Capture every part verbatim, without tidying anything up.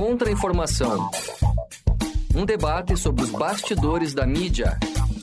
Contra-informação. Um debate sobre os bastidores da mídia.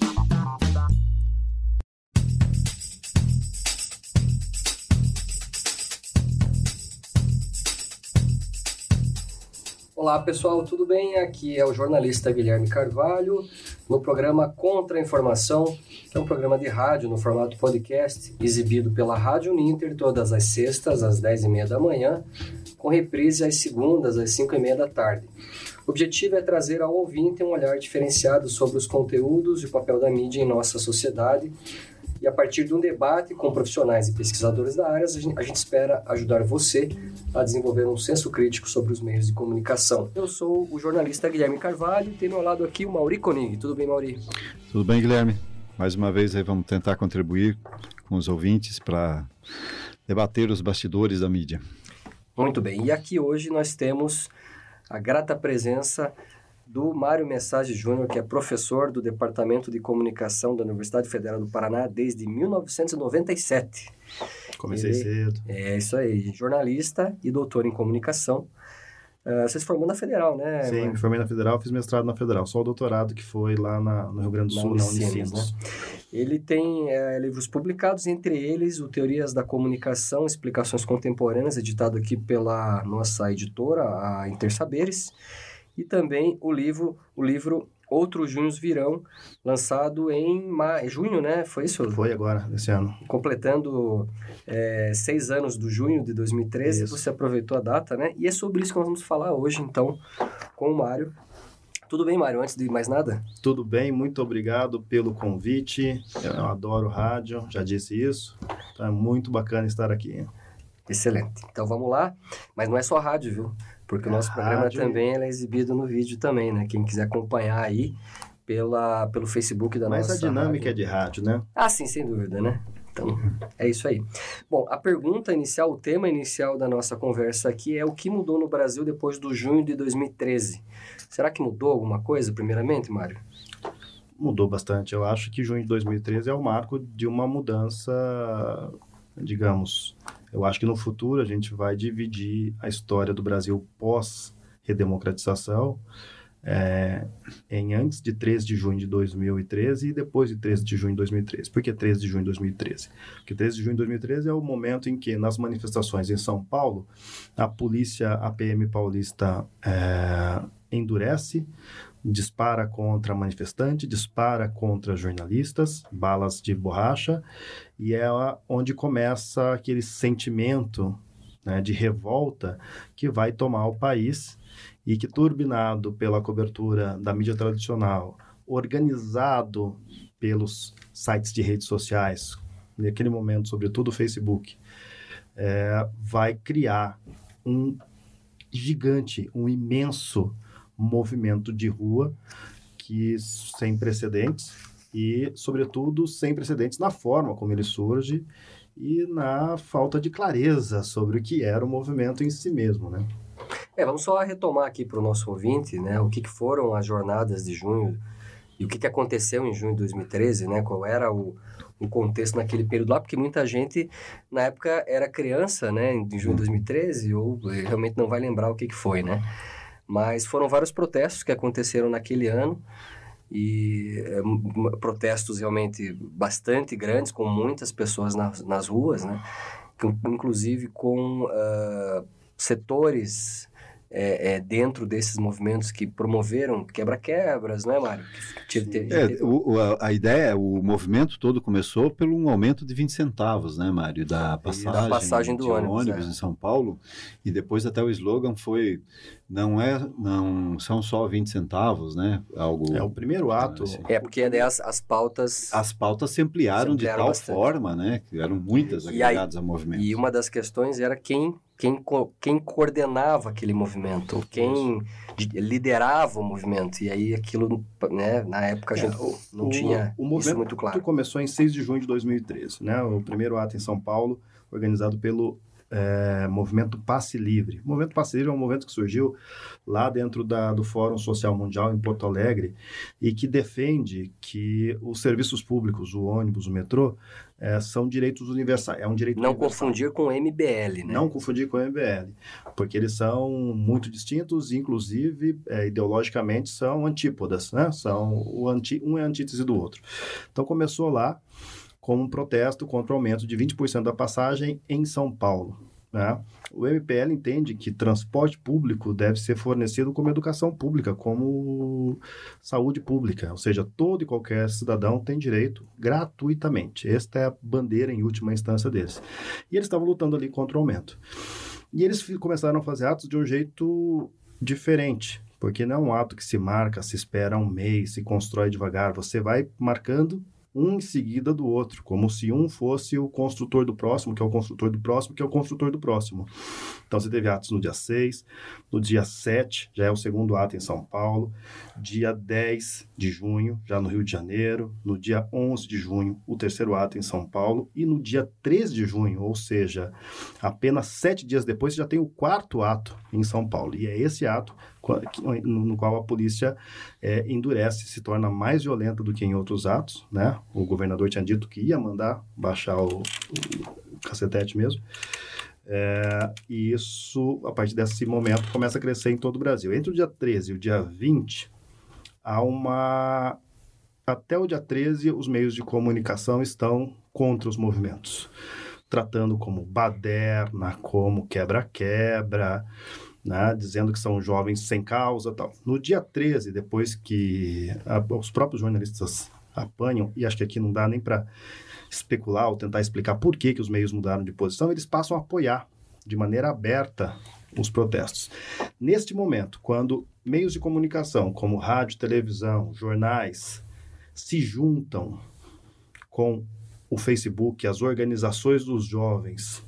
Olá pessoal, tudo bem? Aqui é o jornalista Guilherme Carvalho no programa Contra-informação, que é um programa de rádio no formato podcast, exibido pela Rádio Uninter todas as sextas às dez e meia da manhã, com reprise às segundas às cinco e meia da tarde. O objetivo é trazer ao ouvinte um olhar diferenciado sobre os conteúdos e o papel da mídia em nossa sociedade. E a partir de um debate com profissionais e pesquisadores da área, a gente, a gente espera ajudar você a desenvolver um senso crítico sobre os meios de comunicação. Eu sou o jornalista Guilherme Carvalho e tenho ao lado aqui o Mauri Konig. Tudo bem, Mauri? Tudo bem, Guilherme. Mais uma vez aí vamos tentar contribuir com os ouvintes para debater os bastidores da mídia. Muito bem. E aqui hoje nós temos a grata presença do Mário Message Júnior, que é professor do Departamento de Comunicação da Universidade Federal do Paraná desde mil novecentos e noventa e sete. Comecei Ele, cedo. É isso aí, jornalista e doutor em comunicação. Uh, você se formou na Federal, né? Sim, me formei na Federal, fiz mestrado na Federal, só o doutorado que foi lá na, no Rio Grande do Sul, na Unicinos. Né? Ele tem é, livros publicados, entre eles o Teorias da Comunicação, Explicações Contemporâneas, editado aqui pela nossa editora, a Intersaberes, e também o livro, o livro Outros Junhos Virão, lançado em ma... junho, né? Foi isso? Foi agora, esse ano. Completando é, seis anos do junho de dois mil e treze, isso. Você aproveitou a data, né? E é sobre isso que nós vamos falar hoje, então, com o Mário. Tudo bem, Mário? Antes de mais nada? Tudo bem, muito obrigado pelo convite. Eu adoro rádio, já disse isso. Então é muito bacana estar aqui. Excelente. Então vamos lá. Mas não é só rádio, viu? Porque o nosso programa rádio... também é exibido no vídeo também, né? Quem quiser acompanhar aí pela, pelo Facebook da Mas nossa Mas a dinâmica rádio. É de rádio, né? Ah, sim, sem dúvida, né? Então, é isso aí. Bom, a pergunta inicial, o tema inicial da nossa conversa aqui é o que mudou no Brasil depois do junho de dois mil e treze. Será que mudou alguma coisa, primeiramente, Mário? Mudou bastante. Eu acho que junho de dois mil e treze é o marco de uma mudança, digamos... Eu acho que no futuro a gente vai dividir a história do Brasil pós-redemocratização é, em antes de treze de junho de dois mil e treze e depois de treze de junho de dois mil e treze. Por que treze de junho de dois mil e treze? Porque treze de junho de dois mil e treze é o momento em que, nas manifestações em São Paulo, a polícia, a P M paulista, é, endurece, dispara contra manifestante, dispara contra jornalistas, balas de borracha, e é onde começa aquele sentimento, né, de revolta que vai tomar o país e que, turbinado pela cobertura da mídia tradicional, organizado pelos sites de redes sociais, naquele momento, sobretudo o Facebook, é, vai criar um gigante, um imenso movimento de rua que sem precedentes e, sobretudo, sem precedentes na forma como ele surge e na falta de clareza sobre o que era o movimento em si mesmo, né? É, vamos só retomar aqui para o nosso ouvinte, né, o que, que foram as jornadas de junho e o que, que aconteceu em junho de dois mil e treze, né, qual era o, o contexto naquele período lá, porque muita gente, na época, era criança, né, em junho de dois mil e treze, ou realmente não vai lembrar o que, que foi, né? Mas foram vários protestos que aconteceram naquele ano, e é, protestos realmente bastante grandes, com muitas pessoas nas, nas ruas, né? Inclusive com uh, setores é, é, dentro desses movimentos que promoveram quebra-quebras, não é, Mário? Que teve, é, teve... o, a, a ideia, o movimento todo começou pelo um aumento de vinte centavos, né, Mário, da passagem, da passagem do de ônibus, ônibus é. em São Paulo, e depois até o slogan foi, não, é, não são só vinte centavos, né, algo... É o primeiro ato. Assim. É, porque daí as, as pautas... As pautas se ampliaram, se ampliaram de tal bastante. forma, né, que eram muitas agregadas ao movimento. E uma das questões era quem... Quem, quem coordenava aquele movimento, quem liderava o movimento. E aí aquilo, né, na época a gente é, não o, tinha o isso muito claro. O movimento começou em seis de junho de dois mil e treze, né? O primeiro ato em São Paulo, organizado pelo é, movimento Passe Livre. O movimento Passe Livre é um movimento que surgiu lá dentro da, do Fórum Social Mundial em Porto Alegre e que defende que os serviços públicos, o ônibus, o metrô, é, são direitos universais. É um direito Não universal. confundir com o M B L, né? Não confundir com o M B L, porque eles são muito distintos, inclusive, é, ideologicamente, são antípodas, né? São o anti, um é a antítese do outro. Então, começou lá como um protesto contra o aumento de vinte por cento da passagem em São Paulo, né? O M P L entende que transporte público deve ser fornecido como educação pública, como saúde pública, ou seja, todo e qualquer cidadão tem direito gratuitamente. Esta é a bandeira em última instância deles. E eles estavam lutando ali contra o aumento. E eles começaram a fazer atos de um jeito diferente, porque não é um ato que se marca, se espera um mês, se constrói devagar. Você vai marcando um em seguida do outro, como se um fosse o construtor do próximo, que é o construtor do próximo, que é o construtor do próximo. Então, você teve atos no dia seis, no dia sete, já é o segundo ato em São Paulo, dia dez de junho, já no Rio de Janeiro, no dia onze de junho, o terceiro ato em São Paulo, e no dia treze de junho, ou seja, apenas sete dias depois, já tem o quarto ato em São Paulo. E é esse ato no qual a polícia é, endurece, se torna mais violenta do que em outros atos, né? O governador tinha dito que ia mandar baixar o, o cacetete mesmo. É, e isso, a partir desse momento, começa a crescer em todo o Brasil. Entre o dia treze e o dia vinte, há uma... Até o dia treze, os meios de comunicação estão contra os movimentos, tratando como baderna, como quebra-quebra, né, dizendo que são jovens sem causa e tal. No dia treze, depois que a, os próprios jornalistas apanham, e acho que aqui não dá nem para especular ou tentar explicar por que, que os meios mudaram de posição, eles passam a apoiar de maneira aberta os protestos. Neste momento, quando meios de comunicação como rádio, televisão, jornais se juntam com o Facebook, as organizações dos jovens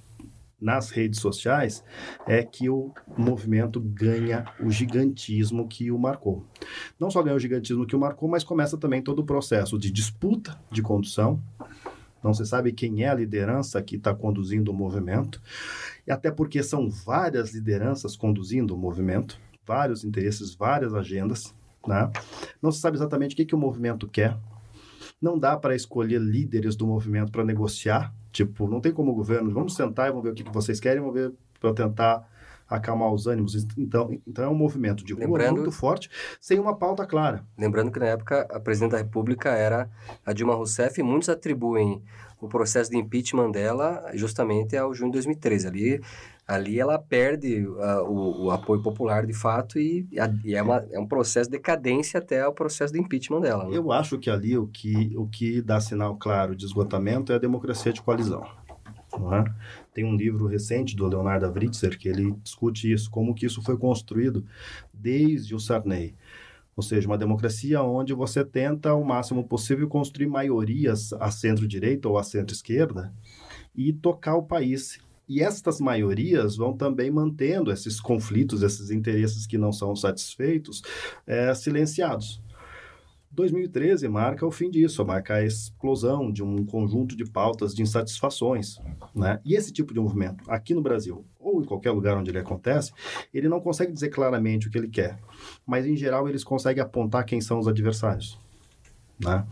nas redes sociais, é que o movimento ganha o gigantismo que o marcou. Não só ganha o gigantismo que o marcou, mas começa também todo o processo de disputa de condução. Não se sabe quem é a liderança que está conduzindo o movimento, e até porque são várias lideranças conduzindo o movimento, vários interesses, várias agendas, né? Não se sabe exatamente o que, que o movimento quer. Não dá para escolher líderes do movimento para negociar. Tipo, não tem como o governo, vamos sentar e vamos ver o que, que vocês querem, vamos ver para tentar acalmar os ânimos. Então, então é um movimento de rua Lembrando... muito forte, sem uma pauta clara. Lembrando que na época a presidente da República era a Dilma Rousseff e muitos atribuem o processo de impeachment dela justamente ao junho de dois mil e treze. Ali, ali ela perde uh, o, o apoio popular de fato e, e é, uma, é um processo de decadência até o processo de impeachment dela. Né? Eu acho que ali o que, o que dá sinal claro de esgotamento é a democracia de coalizão. Não é? Tem um livro recente do Leonardo Avritzer que ele discute isso, como que isso foi construído desde o Sarney. Ou seja, uma democracia onde você tenta o máximo possível construir maiorias à centro-direita ou à centro-esquerda e tocar o país. E estas maiorias vão também mantendo esses conflitos, esses interesses que não são satisfeitos, é, silenciados. dois mil e treze marca o fim disso, marca a explosão de um conjunto de pautas de insatisfações, né? E esse tipo de movimento, aqui no Brasil, ou em qualquer lugar onde ele acontece, ele não consegue dizer claramente o que ele quer, mas, em geral, eles conseguem apontar quem são os adversários, né?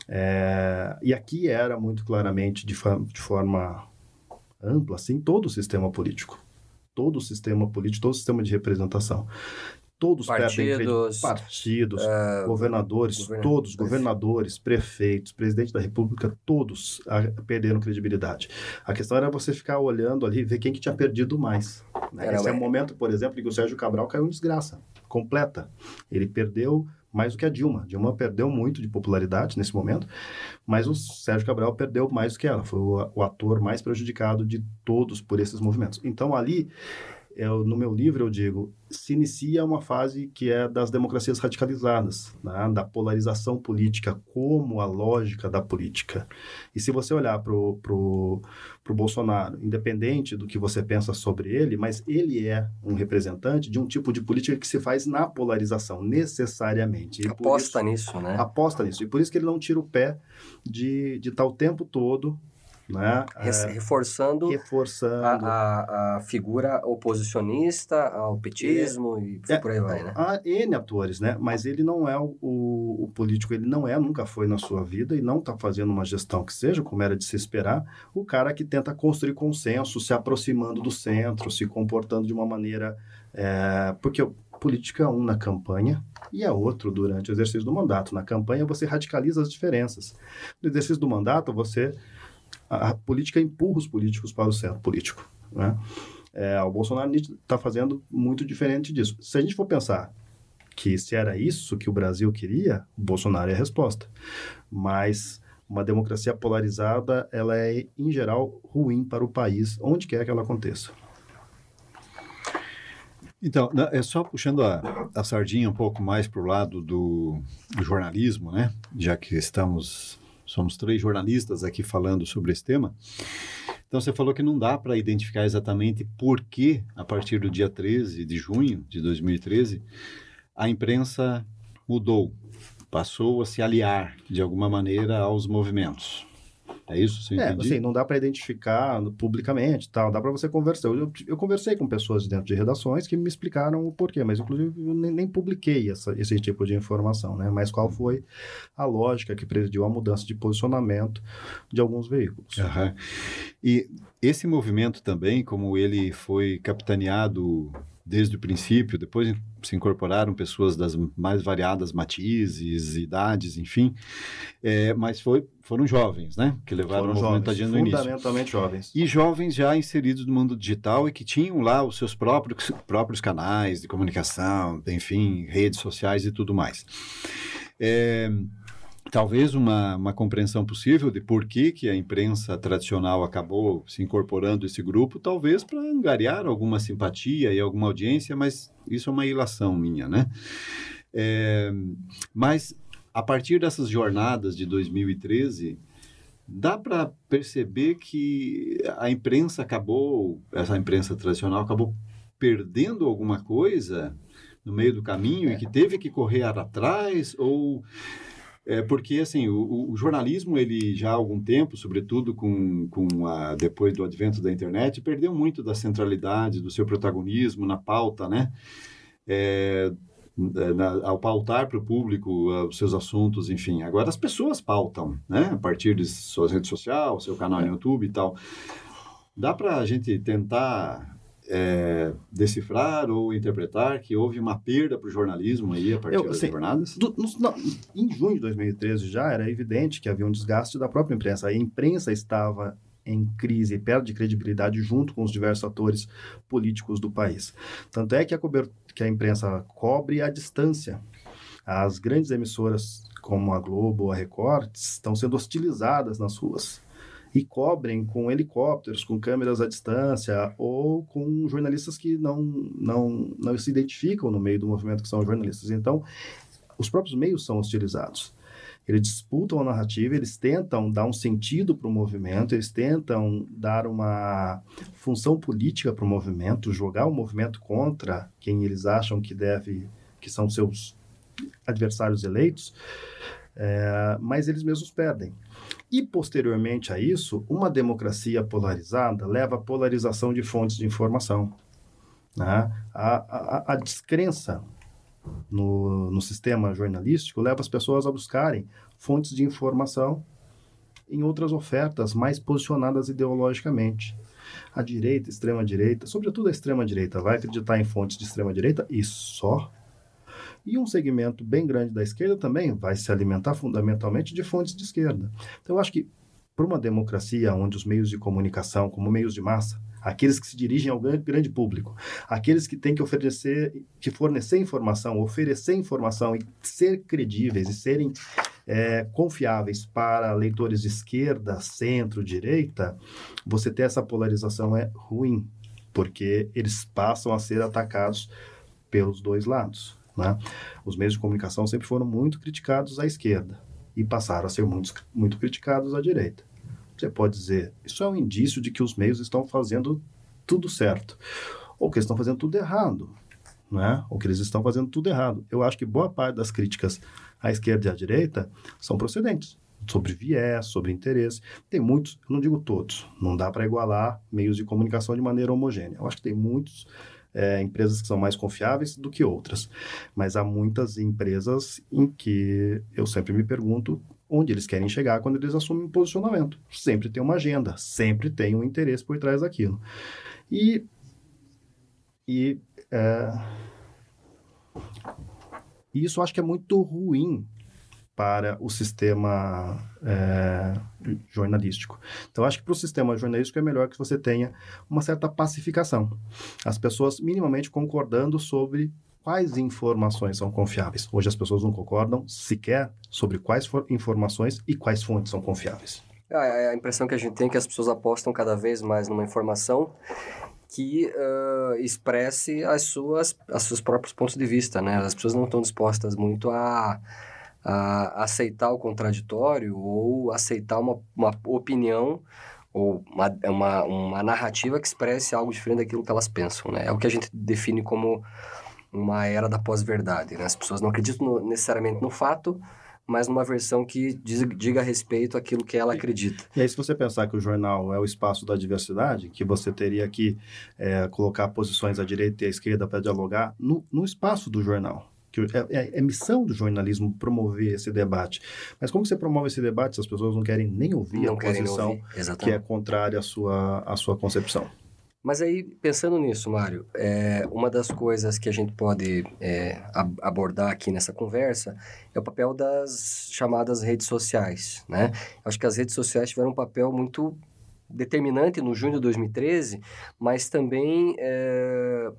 É, e aqui era muito claramente, de, de forma ampla, assim, todo o sistema político, todo o sistema político, todo o sistema de representação. Todos partidos, perdem credibilidade. Partidos, uh, governadores, govern... todos, governadores, prefeitos, presidente da República, todos a, perderam credibilidade. A questão era você ficar olhando ali e ver quem que tinha perdido mais. Né? Esse é o momento, por exemplo, em que o Sérgio Cabral caiu em desgraça completa. Ele perdeu mais do que a Dilma. Dilma perdeu muito de popularidade nesse momento, mas o Sérgio Cabral perdeu mais do que ela. Foi o, o ator mais prejudicado de todos por esses movimentos. Então, ali... Eu, no meu livro, eu digo, se inicia uma fase que é das democracias radicalizadas, né? Da polarização política como a lógica da política. E se você olhar para o pro, pro Bolsonaro, independente do que você pensa sobre ele, mas ele é um representante de um tipo de política que se faz na polarização, necessariamente. E aposta isso, nisso, né? Aposta nisso. E por isso que ele não tira o pé de estar o tempo todo né? Res, é, reforçando, reforçando. A, a, a figura oposicionista ao petismo é, e é, por aí vai, né? Há N atores, né? Mas ele não é o, o, o político, ele não é, nunca foi na sua vida e não está fazendo uma gestão que seja, como era de se esperar, o cara que tenta construir consenso, se aproximando do centro, se comportando de uma maneira... É, porque política é um na campanha e é outro durante o exercício do mandato. Na campanha você radicaliza as diferenças. No exercício do mandato você... A, a política empurra os políticos para o centro político, né? É, o Bolsonaro está fazendo muito diferente disso. Se a gente for pensar que se era isso que o Brasil queria, o Bolsonaro é a resposta. Mas uma democracia polarizada, ela é, em geral, ruim para o país, onde quer que ela aconteça. Então, é só puxando a, a sardinha um pouco mais para o lado do, do jornalismo, né? Já que estamos, somos três jornalistas aqui falando sobre esse tema. Então, você falou que não dá para identificar exatamente por que, a partir do dia treze de junho de dois mil e treze, a imprensa mudou, passou a se aliar, de alguma maneira, aos movimentos. É isso? Você é, entendi? assim, não dá para identificar publicamente, tal, dá para você conversar. Eu, eu conversei com pessoas dentro de redações que me explicaram o porquê, mas inclusive eu nem, nem publiquei essa, esse tipo de informação, né? Mas qual foi a lógica que presidiu a mudança de posicionamento de alguns veículos. Uhum. E esse movimento também, como ele foi capitaneado desde o princípio, depois se incorporaram pessoas das mais variadas matizes, idades, enfim, é, mas foi, foram jovens, né? Que levaram foram o movimento adiante no início. Fundamentalmente jovens. E jovens já inseridos no mundo digital e que tinham lá os seus próprios, próprios canais de comunicação, enfim, redes sociais e tudo mais. É... Talvez uma, uma compreensão possível de por que, que a imprensa tradicional acabou se incorporando a esse grupo, talvez para angariar alguma simpatia e alguma audiência, mas isso é uma ilação minha, né? É, mas, a partir dessas jornadas de dois mil e treze, dá para perceber que a imprensa acabou, essa imprensa tradicional acabou perdendo alguma coisa no meio do caminho e que teve que correr atrás, ou... É porque, assim, o, o jornalismo, ele já há algum tempo, sobretudo com, com a, depois do advento da internet, perdeu muito da centralidade, do seu protagonismo na pauta, né? É, na, ao pautar para o público uh, os seus assuntos, enfim. Agora as pessoas pautam, né? A partir de sua rede social, seu canal no YouTube e tal. Dá para a gente tentar... É, decifrar ou interpretar que houve uma perda para o jornalismo aí a partir Eu, das assim, jornadas? Do, no, no, em junho de dois mil e treze já era evidente que havia um desgaste da própria imprensa. A imprensa estava em crise, perda de credibilidade junto com os diversos atores políticos do país. Tanto é que a, cobert- que a imprensa cobre à distância. As grandes emissoras como a Globo ou a Record estão sendo hostilizadas nas ruas. E cobrem com helicópteros, com câmeras à distância, ou com jornalistas que não, não, não se identificam no meio do movimento, que são jornalistas. Então, os próprios meios são hostilizados. Eles disputam a narrativa, eles tentam dar um sentido para o movimento, eles tentam dar uma função política para o movimento, jogar o movimento contra quem eles acham que deve, que são seus adversários eleitos, é, mas eles mesmos perdem. E, posteriormente a isso, uma democracia polarizada leva à polarização de fontes de informação. Né? A, a, a descrença no, no sistema jornalístico leva as pessoas a buscarem fontes de informação em outras ofertas mais posicionadas ideologicamente. A direita, a extrema-direita, sobretudo a extrema-direita, vai acreditar em fontes de extrema-direita e só. E um segmento bem grande da esquerda também vai se alimentar fundamentalmente de fontes de esquerda. Então, eu acho que para uma democracia onde os meios de comunicação, como meios de massa, aqueles que se dirigem ao grande público, aqueles que têm que oferecer, que fornecer informação, oferecer informação e ser credíveis e serem é, confiáveis para leitores de esquerda, centro, direita, você ter essa polarização é ruim, porque eles passam a ser atacados pelos dois lados. Né? Os meios de comunicação sempre foram muito criticados à esquerda e passaram a ser muito, muito criticados à direita. Você pode dizer, isso é um indício de que os meios estão fazendo tudo certo, ou que eles estão fazendo tudo errado, né? Ou que eles estão fazendo tudo errado. Eu acho que boa parte das críticas à esquerda e à direita são procedentes. sobre viés, sobre interesse. Tem muitos, eu não digo todos, não dá para igualar meios de comunicação de maneira homogênea. Eu acho que tem muitas é, empresas que são mais confiáveis do que outras, mas há muitas empresas em que eu sempre me pergunto onde eles querem chegar quando eles assumem um posicionamento. Sempre tem uma agenda, sempre tem um interesse por trás daquilo. E, e é, isso eu acho que é muito ruim para o sistema é, jornalístico. Então, acho que para o sistema jornalístico é melhor que você tenha uma certa pacificação. As pessoas minimamente concordando sobre quais informações são confiáveis. Hoje as pessoas não concordam sequer sobre quais informações e quais fontes são confiáveis. A, a impressão que a gente tem é que as pessoas apostam cada vez mais numa informação que uh, expresse as suas, as seus próprios pontos de vista, né? As pessoas não estão dispostas muito a a aceitar o contraditório ou aceitar uma, uma opinião ou uma, uma, uma narrativa que expresse algo diferente daquilo que elas pensam, né? É o que a gente define como uma era da pós-verdade, né? As pessoas não acreditam no, necessariamente no fato, mas numa versão que diz, diga a respeito àquilo que ela acredita. E aí, se você pensar que o jornal é o espaço da diversidade, que você teria que é, colocar posições à direita e à esquerda para dialogar no, no espaço do jornal. É, é, é missão do jornalismo promover esse debate. Mas como você promove esse debate se as pessoas não querem nem ouvir não a posição ouvir, que é contrária à sua, à sua concepção? Mas aí, pensando nisso, Mário, é, uma das coisas que a gente pode é, abordar aqui nessa conversa é o papel das chamadas redes sociais, né? Acho que as redes sociais tiveram um papel muito determinante no junho de dois mil e treze, mas também... É...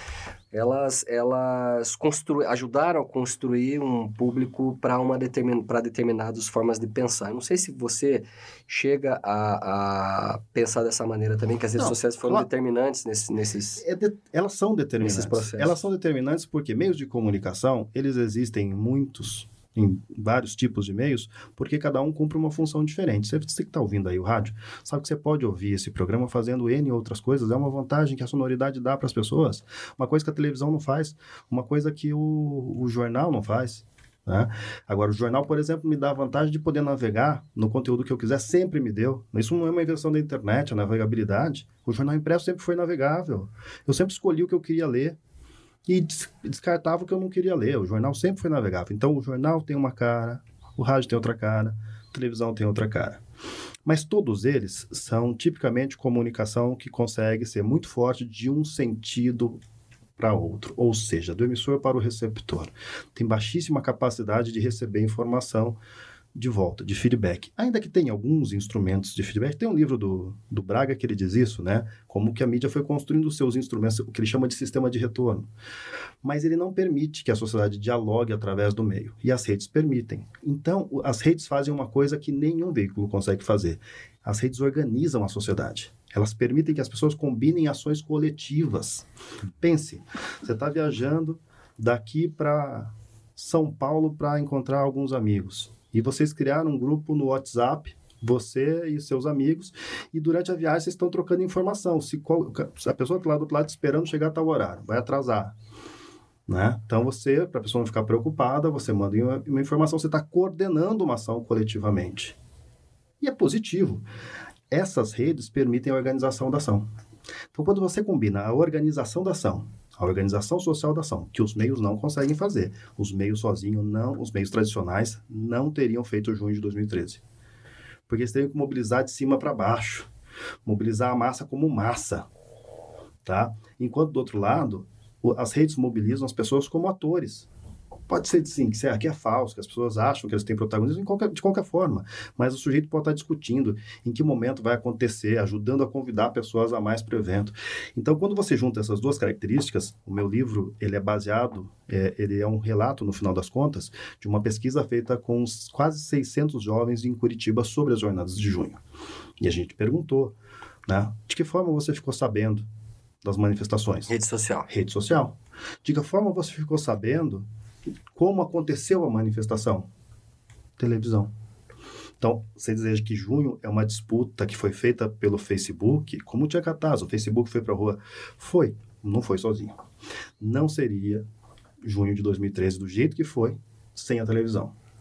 elas, elas constru... ajudaram a construir um público para uma determin... para determinadas formas de pensar. Eu não sei se você chega a, a pensar dessa maneira também, que as redes não, sociais foram claro. determinantes nesse, nesses... É de... Elas são determinantes. Nesses processos. Elas são determinantes porque meios de comunicação, eles existem em muitos... em vários tipos de meios, porque cada um cumpre uma função diferente. Você, você que está ouvindo aí o rádio, sabe que você pode ouvir esse programa fazendo N outras coisas, é uma vantagem que a sonoridade dá para as pessoas, uma coisa que a televisão não faz, uma coisa que o, o jornal não faz. Né? Agora, o jornal, por exemplo, me dá a vantagem de poder navegar no conteúdo que eu quiser, sempre me deu. Isso não é uma invenção da internet, a navegabilidade. O jornal impresso sempre foi navegável. Eu sempre escolhi o que eu queria ler. E descartava o que eu não queria ler. O jornal sempre foi navegável. Então, o jornal tem uma cara, o rádio tem outra cara, a televisão tem outra cara. Mas todos eles são tipicamente comunicação que consegue ser muito forte de um sentido para outro. Ou seja, do emissor para o receptor. Tem baixíssima capacidade de receber informação de volta, de feedback. Ainda que tenha alguns instrumentos de feedback, tem um livro do, do Braga que ele diz isso, né? Como que a mídia foi construindo os seus instrumentos, o que ele chama de sistema de retorno. Mas ele não permite que a sociedade dialogue através do meio. E as redes permitem. Então, as redes fazem uma coisa que nenhum veículo consegue fazer. As redes organizam a sociedade. Elas permitem que as pessoas combinem ações coletivas. Pense, você está viajando daqui para São Paulo para encontrar alguns amigos. E vocês criaram um grupo no WhatsApp, você e seus amigos, e durante a viagem vocês estão trocando informação. Se, qual, se a pessoa está lá do outro lado esperando chegar a tal horário, vai atrasar. Né? Então, você, para a pessoa não ficar preocupada, você manda uma, uma informação, você está coordenando uma ação coletivamente. E é positivo. Essas redes permitem a organização da ação. Então, quando você combina a organização da ação, a organização social da ação, que os meios não conseguem fazer. Os meios sozinhos, não, os meios tradicionais não teriam feito o junho de dois mil e treze. Porque eles teriam que mobilizar de cima para baixo. Mobilizar a massa como massa. Tá? Enquanto, do outro lado, as redes mobilizam as pessoas como atores. Pode ser, sim, que aqui é falso, que as pessoas acham que eles têm protagonismo de qualquer, de qualquer forma, mas o sujeito pode estar discutindo em que momento vai acontecer, ajudando a convidar pessoas a mais para o evento. Então, quando você junta essas duas características, o meu livro, ele é baseado, é, ele é um relato, no final das contas, de uma pesquisa feita com quase seiscentos jovens em Curitiba sobre as jornadas de junho. E a gente perguntou, né, de que forma você ficou sabendo das manifestações? Rede social. Rede social. De que forma você ficou sabendo como aconteceu a manifestação? Televisão. Então, você deseja que junho é uma disputa que foi feita pelo Facebook, como tinha cartaz, o Facebook foi para a rua. Foi, não foi sozinho. Não seria junho de dois mil e treze do jeito que foi, sem a televisão.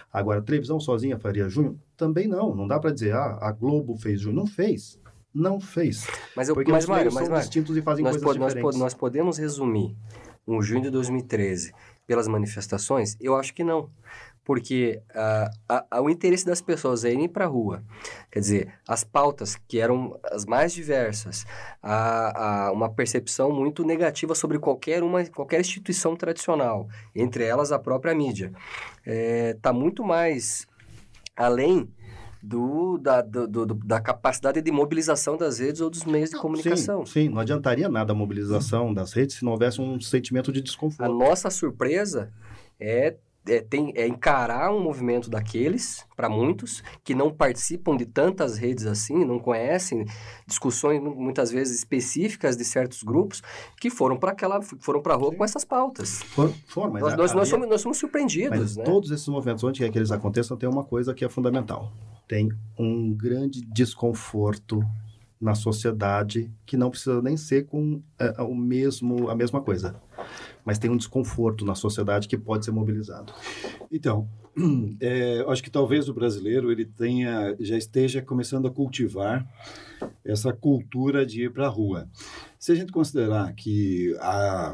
Agora, a televisão sozinha faria junho? Também não. Não dá para dizer, ah, a Globo fez junho. Não fez. Não fez. Mas, eu, Porque mas os Mário, meios mas, são Mário, distintos e fazem nós, coisas po- nós, diferentes. po- nós podemos resumir um junho de dois mil e treze pelas manifestações? Eu acho que não. Porque ah, a, a, o interesse das pessoas é irem para a rua. Quer dizer, as pautas que eram as mais diversas, a, a, uma percepção muito negativa sobre qualquer, uma, qualquer instituição tradicional, entre elas a própria mídia. Está muito mais além do, da, do, do, da capacidade de mobilização das redes ou dos meios de comunicação. Sim, sim, não adiantaria nada a mobilização das redes se não houvesse um sentimento de desconforto. A nossa surpresa é É, tem, é encarar um movimento daqueles, para muitos, que não participam de tantas redes assim, não conhecem discussões muitas vezes específicas de certos grupos, que foram para aquela, foram para a rua Sim. com essas pautas. For, for, mas nós, a, nós, a nós, minha... somos, nós somos surpreendidos. Mas né? todos esses movimentos, onde quer que eles aconteçam, tem uma coisa que é fundamental. Tem um grande desconforto na sociedade que não precisa nem ser com é, o mesmo, a mesma coisa. Mas tem um desconforto na sociedade que pode ser mobilizado. Então, é, acho que talvez o brasileiro ele tenha, já esteja começando a cultivar essa cultura de ir para a rua. Se a gente considerar que a,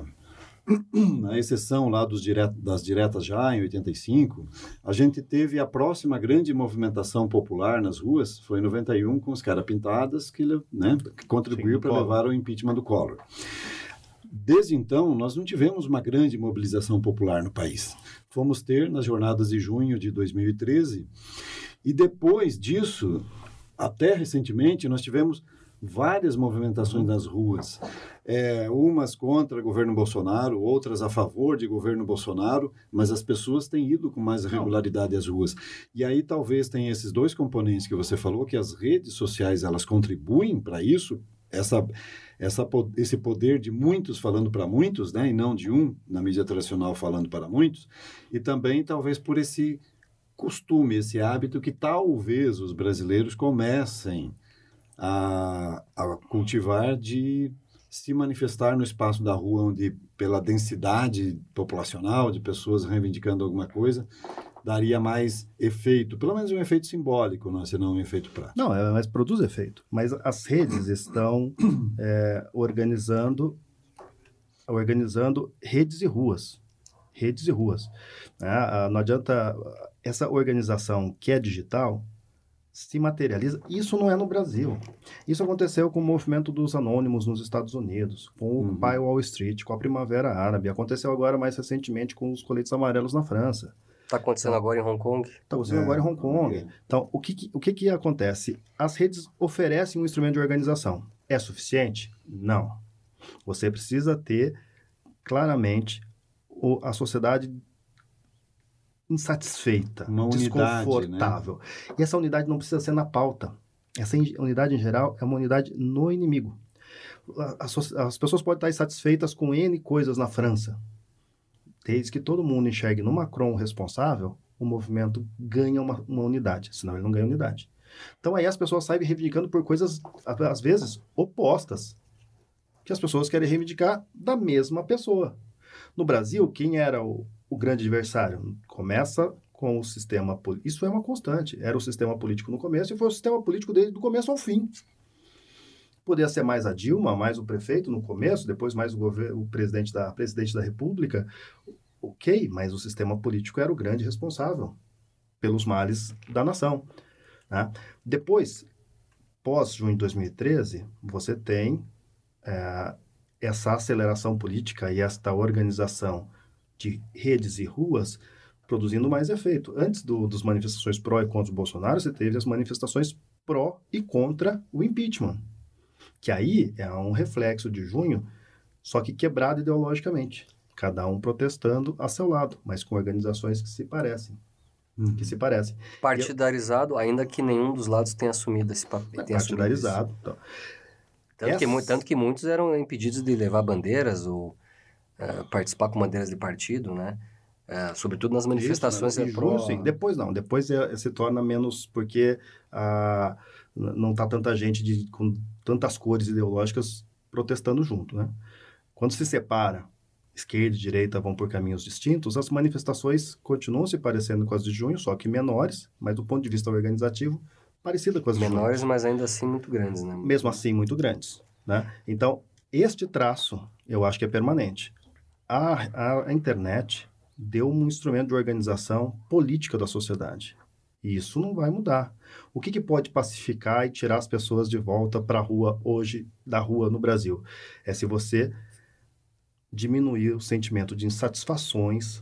a exceção lá dos direto, das diretas já em oitenta e cinco, a gente teve a próxima grande movimentação popular nas ruas, foi em noventa e um, com os caras pintadas, que, né, que contribuiu para levar ao impeachment do Collor. Desde então, nós não tivemos uma grande mobilização popular no país. Fomos ter nas jornadas de junho de dois mil e treze, e depois disso, até recentemente, nós tivemos várias movimentações nas ruas, é, umas contra o governo Bolsonaro, outras a favor de governo Bolsonaro, mas as pessoas têm ido com mais regularidade às ruas. E aí talvez tenha esses dois componentes que você falou, que as redes sociais elas contribuem para isso, essa, essa, esse poder de muitos falando para muitos, né, e não de um na mídia tradicional falando para muitos, e também talvez por esse costume, esse hábito que talvez os brasileiros comecem a, a cultivar de se manifestar no espaço da rua, onde pela densidade populacional de pessoas reivindicando alguma coisa, daria mais efeito, pelo menos um efeito simbólico, não, se não um efeito prático. Não, é, mas produz efeito. Mas as redes estão é, organizando, organizando redes e ruas. Redes e ruas. É, não adianta... Essa organização que é digital se materializa. Isso não é no Brasil. Isso aconteceu com o movimento dos anônimos nos Estados Unidos, com o Occupy Wall Street, com a Primavera Árabe. Aconteceu agora mais recentemente com os coletes amarelos na França. Está acontecendo então, agora em Hong Kong? Está acontecendo é, agora em Hong Kong. É. Então, o, que, o que, que acontece? As redes oferecem um instrumento de organização. É suficiente? Não. Você precisa ter, claramente, o, a sociedade insatisfeita, uma desconfortável. Unidade, né? E essa unidade não precisa ser na pauta. Essa unidade, em geral, é uma unidade no inimigo. As, as pessoas podem estar insatisfeitas com N coisas na França. Desde que todo mundo enxergue no Macron responsável, o movimento ganha uma, uma unidade, senão ele não ganha unidade. Então aí as pessoas saem reivindicando por coisas, às vezes, opostas, que as pessoas querem reivindicar da mesma pessoa. No Brasil, quem era o, o grande adversário? Começa com o sistema político. Isso é uma constante. Era o sistema político no começo e foi o sistema político desde o começo ao fim. Poderia ser mais a Dilma, mais o prefeito no começo, depois mais o, governo, o presidente, da, presidente da República. Ok, mas o sistema político era o grande responsável pelos males da nação. Né? Depois, pós-junho de dois mil e treze, você tem é, essa aceleração política e esta organização de redes e ruas produzindo mais efeito. Antes do, das manifestações pró e contra o Bolsonaro, você teve as manifestações pró e contra o impeachment. Que aí é um reflexo de junho, só que quebrado ideologicamente. Cada um protestando a seu lado, mas com organizações que se parecem. Hum. Que se parecem. Partidarizado, eu... ainda que nenhum dos lados tenha assumido esse papel. É partidarizado. Então. Tanto, Essa... que, tanto que muitos eram impedidos de levar bandeiras ou uh, participar com bandeiras de partido, né? Uh, sobretudo nas manifestações. Isso, né? Pro... Sim. Depois não, depois é, se torna menos, porque uh, não está tanta gente de, com tantas cores ideológicas protestando junto, né? Quando se separa esquerda e direita vão por caminhos distintos, as manifestações continuam se parecendo com as de junho, só que menores, mas do ponto de vista organizativo, parecida com as de junho. Menores, mas ainda assim muito grandes, né? Mesmo assim, muito grandes, né? Então, este traço, eu acho que é permanente. A, a, a internet deu um instrumento de organização política da sociedade. E isso não vai mudar. O que, que pode pacificar e tirar as pessoas de volta para a rua hoje, da rua no Brasil? É se você diminuir o sentimento de insatisfações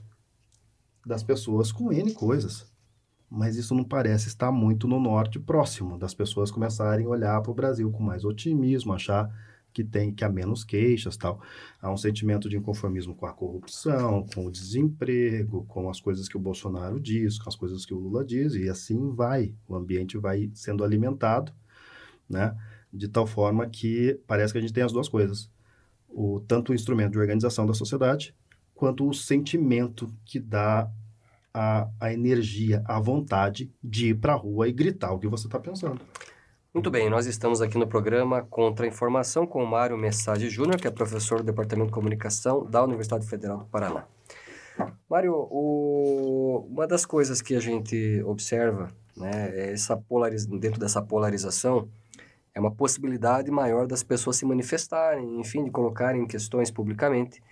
das pessoas com N coisas. Mas isso não parece estar muito no norte próximo, das pessoas começarem a olhar para o Brasil com mais otimismo, achar que tem que há menos queixas, tal. Há um sentimento de inconformismo com a corrupção, com o desemprego, com as coisas que o Bolsonaro diz, com as coisas que o Lula diz, e assim vai. O ambiente vai sendo alimentado, né? De tal forma que parece que a gente tem as duas coisas. O, tanto o instrumento de organização da sociedade, quanto o sentimento que dá a, a energia, a vontade de ir para a rua e gritar o que você está pensando. Muito bem, nós estamos aqui no programa Contra a Informação com o Mário Message Júnior, que é professor do Departamento de Comunicação da Universidade Federal do Paraná. Mário, o... uma das coisas que a gente observa, né, é essa polariz... dentro dessa polarização, é uma possibilidade maior das pessoas se manifestarem, enfim, de colocarem questões publicamente.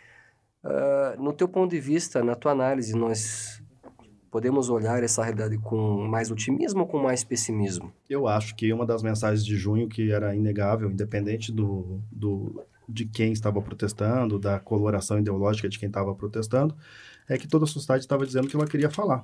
Uh, no teu ponto de vista, na tua análise, nós podemos olhar essa realidade com mais otimismo ou com mais pessimismo? Eu acho que uma das mensagens de junho que era inegável, independente do, do, de quem estava protestando, da coloração ideológica de quem estava protestando, é que toda a sociedade estava dizendo que ela queria falar.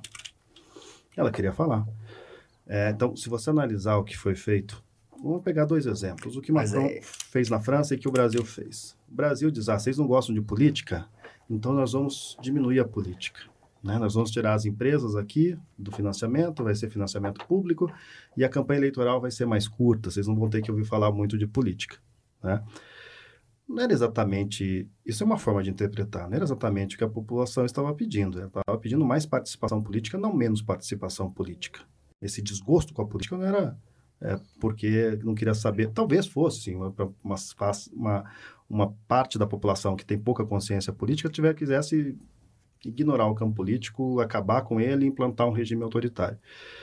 Ela queria falar. É, então, se você analisar o que foi feito, vamos pegar dois exemplos. O que Macron é... fez na França e o que o Brasil fez. O Brasil diz, ah, vocês não gostam de política? Então nós vamos diminuir a política. Né? Nós vamos tirar as empresas aqui do financiamento, vai ser financiamento público, e a campanha eleitoral vai ser mais curta, vocês não vão ter que ouvir falar muito de política. Né? Não era exatamente... Isso é uma forma de interpretar. Não era exatamente o que a população estava pedindo. Ela estava pedindo mais participação política, não menos participação política. Esse desgosto com a política não era... É, porque não queria saber, talvez fosse sim, uma, uma, uma parte da população que tem pouca consciência política tiver, quisesse ignorar o campo político, acabar com ele e implantar um regime autoritário.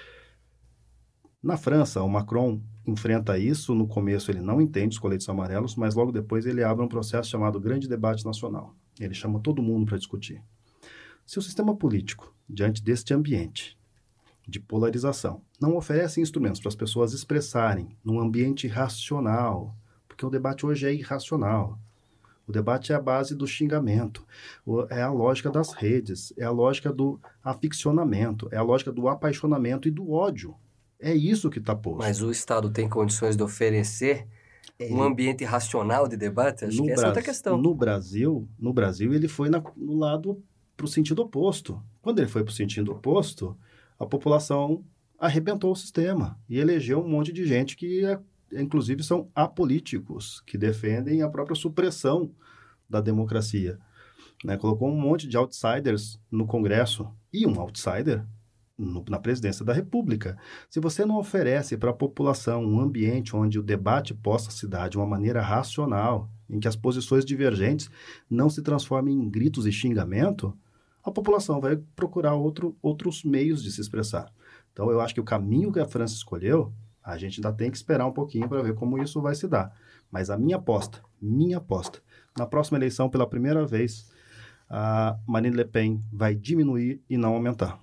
Na França, o Macron enfrenta isso, no começo ele não entende os coletes amarelos, mas logo depois ele abre um processo chamado Grande Debate Nacional. Ele chama todo mundo para discutir. Se o sistema político, diante deste ambiente de polarização, não oferece instrumentos para as pessoas expressarem num ambiente racional, porque o debate hoje é irracional. O debate é a base do xingamento, é a lógica das redes, é a lógica do aficionamento, é a lógica do apaixonamento e do ódio. É isso que está posto. Mas o Estado tem condições de oferecer é. um ambiente racional de debate? Acho no que essa é outra questão. No Brasil, no Brasil ele foi na, no lado para o sentido oposto. Quando ele foi para o sentido oposto, a população arrebentou o sistema e elegeu um monte de gente que, é, inclusive, são apolíticos, que defendem a própria supressão da democracia. Né? Colocou um monte de outsiders no Congresso e um outsider no, na presidência da República. Se você não oferece para a população um ambiente onde o debate possa se dar de uma maneira racional, em que as posições divergentes não se transformem em gritos e xingamento, a população vai procurar outro, outros meios de se expressar. Então, eu acho que o caminho que a França escolheu, a gente ainda tem que esperar um pouquinho para ver como isso vai se dar. Mas a minha aposta, minha aposta, na próxima eleição, pela primeira vez, a Marine Le Pen vai diminuir e não aumentar.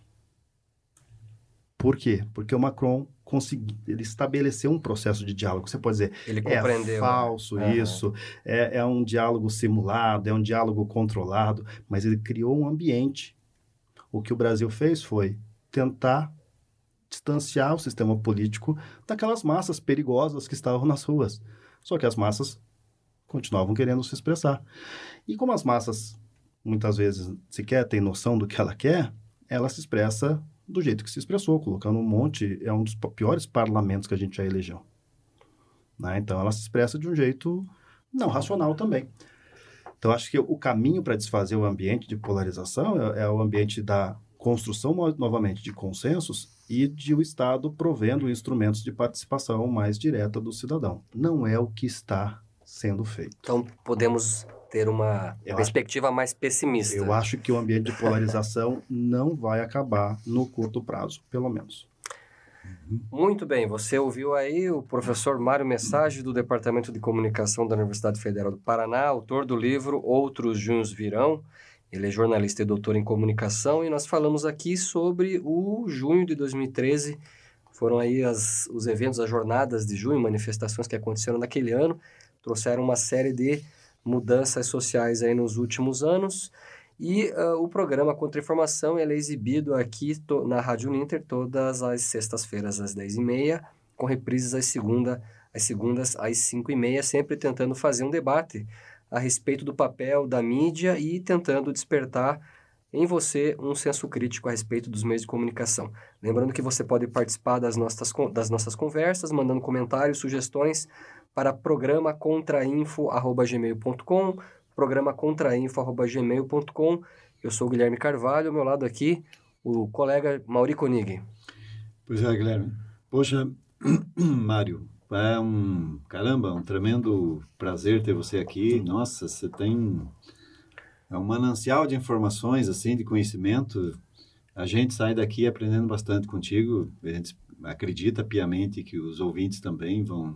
Por quê? Porque o Macron conseguiu, ele estabeleceu um processo de diálogo. Você pode dizer, ele compreendeu, é falso né? isso, uhum. é, é um diálogo simulado, é um diálogo controlado, mas ele criou um ambiente. O que o Brasil fez foi tentar distanciar o sistema político daquelas massas perigosas que estavam nas ruas. Só que as massas continuavam querendo se expressar. E como as massas, muitas vezes, sequer têm noção do que ela quer, ela se expressa do jeito que se expressou, colocando um monte... É um dos piores parlamentos que a gente já elegeu. Né? Então, ela se expressa de um jeito não racional também. Então, acho que o caminho para desfazer o ambiente de polarização é, é o ambiente da construção, novamente, de consensos e de o Estado provendo instrumentos de participação mais direta do cidadão. Não é o que está sendo feito. Então, podemos ter uma Eu perspectiva acho, mais pessimista. Eu acho que o ambiente de polarização não vai acabar no curto prazo, pelo menos. Muito bem, você ouviu aí o professor Mário Message, do Departamento de Comunicação da Universidade Federal do Paraná, autor do livro Outros Junhos Virão. Ele é jornalista e doutor em comunicação, e nós falamos aqui sobre o junho de dois mil e treze. Foram aí as, os eventos, as jornadas de junho, manifestações que aconteceram naquele ano, trouxeram uma série de mudanças sociais aí nos últimos anos. E uh, o programa Contra-Informação ele é exibido aqui to, na Rádio Uninter todas as sextas-feiras às dez e meia, com reprises às, segunda, às segundas às cinco e meia, sempre tentando fazer um debate a respeito do papel da mídia e tentando despertar em você um senso crítico a respeito dos meios de comunicação. Lembrando que você pode participar das nossas, das nossas conversas, mandando comentários, sugestões para programa contrainfo arroba gmail ponto com, programa contrainfo arroba gmail ponto com. Eu sou o Guilherme Carvalho, ao meu lado aqui, o colega Mauri Konig. Pois é, Guilherme. Poxa, Mário, é um, caramba, um tremendo prazer ter você aqui. Nossa, você tem é um manancial de informações, assim, de conhecimento. A gente sai daqui aprendendo bastante contigo. A gente acredita piamente que os ouvintes também vão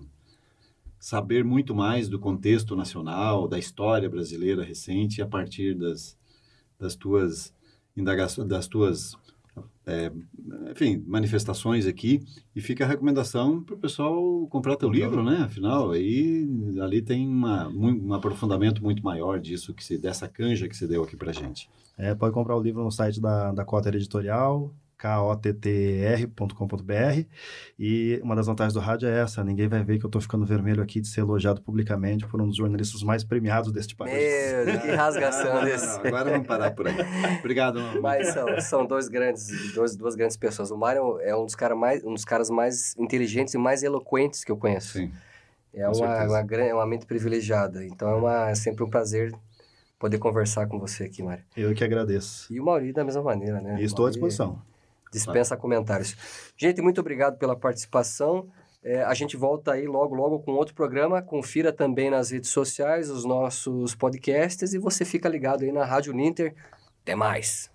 saber muito mais do contexto nacional, da história brasileira recente, a partir das, das tuas indagações, das tuas, é, enfim, manifestações aqui. E fica a recomendação para o pessoal comprar teu livro, né? Afinal, aí ali tem uma, um aprofundamento muito maior disso, que se, dessa canja que você deu aqui para gente. É, pode comprar o livro no site da, da Cotter Editorial, k o t t r ponto com ponto b r, e uma das vantagens do rádio é essa: ninguém vai ver que eu estou ficando vermelho aqui de ser elogiado publicamente por um dos jornalistas mais premiados deste país. Meu Deus, que rasgação não, desse. não, não. Agora vamos parar por aí. Obrigado. Mas são, são dois grandes, dois, duas grandes pessoas. O Mário é um dos, cara mais, um dos caras mais inteligentes e mais eloquentes que eu conheço. Sim, é uma, uma, é uma mente privilegiada. Então é, uma, é sempre um prazer poder conversar com você aqui, Mário. Eu que agradeço. E o Mauri da mesma maneira, né? E estou à disposição. Dispensa comentários. Gente, muito obrigado pela participação. É, a gente volta aí logo, logo com outro programa. Confira também nas redes sociais os nossos podcasts e você fica ligado aí na Rádio Uninter. Até mais!